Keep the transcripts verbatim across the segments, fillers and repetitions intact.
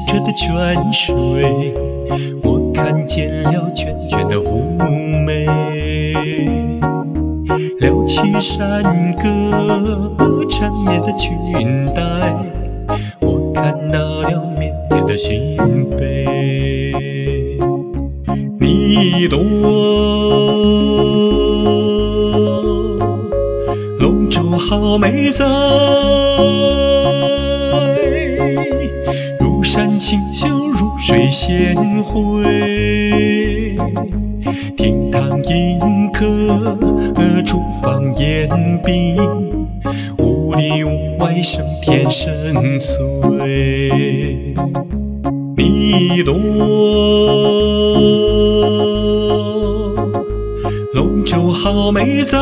澈的泉水，我看见了圈圈的妩媚。撩起山歌缠绵的裙带，我看到了腼腆的心扉。你多龙舟好美哉，如山清秀，如水仙辉。厅堂迎客，厨房宴宾，屋里屋外声甜声碎。你多龙舟好美哉，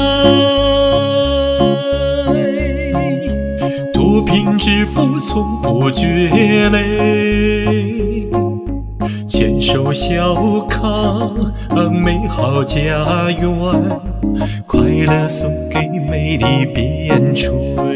脱贫致富从不觉累。牵手小康美好家园，快乐送给美丽边陲。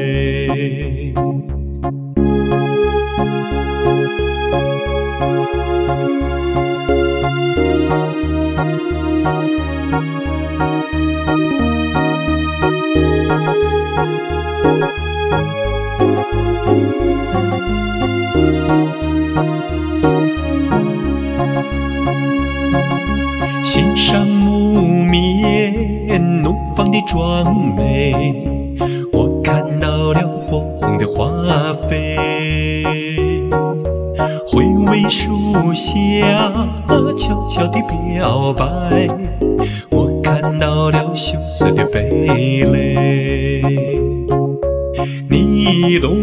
欣赏木棉怒放的壮美，我看到了火红的花飞。回味树下悄悄的表白，我看到了羞涩的蓓蕾。你多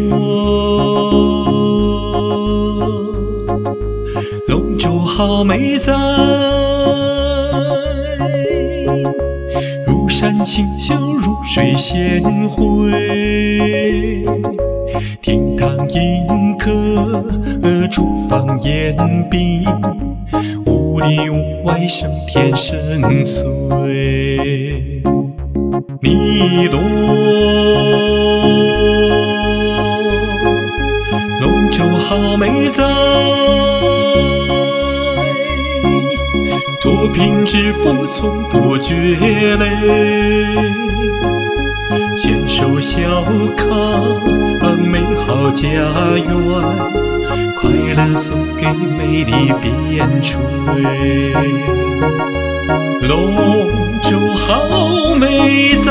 龙舟好美哉，如山清秀，如水仙辉。厅堂迎客，厨房宴宾，屋里屋外声甜声碎。你多龙舟好美哉，脱贫致富从不觉累。牵手小康美好家园，快乐送给美丽边陲。龙舟好美哉，